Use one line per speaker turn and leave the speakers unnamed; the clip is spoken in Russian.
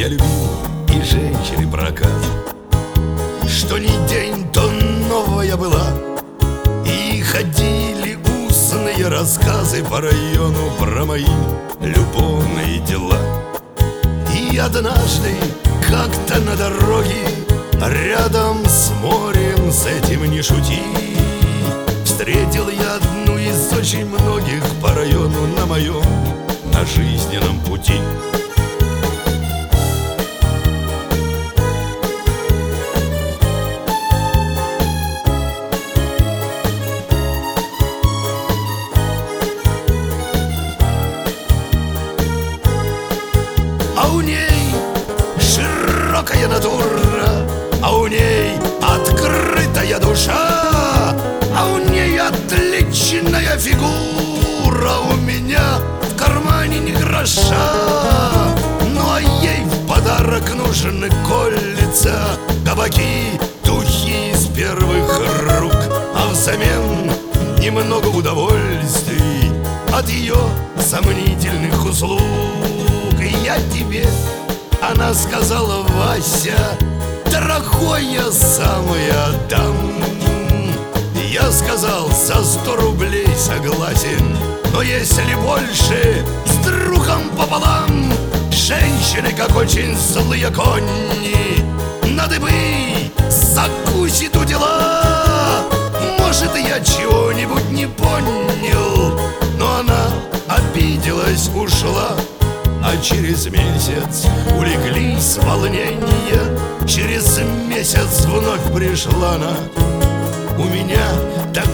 я любил и женщины прокат. Что ни день, то новая была, и ходили устные рассказы по району про мои любовные дела. И однажды как-то на дороге, рядом с морем, с этим не шути, встретил я одну из очень многих по району на моем, на жизненном пути. А у ней широкая натура, а у ней открытая душа, а у ней отличная фигура, у меня в кармане ни гроша. Ну а ей в подарок нужны кольца, табаки, духи из первых рук, а взамен немного удовольствий от ее сомнительных услуг. Я тебе, она сказала, Вася, дорогой, я сам и отдам. Я сказал, за 100 рублей согласен, но если больше, с другом пополам. Женщины, как очень злые кони, на дыбы закусит у дела. Может, я чего-нибудь не понял, но она обиделась, ушла. А через месяц улеглись волнения, через месяц вновь пришла она. У меня так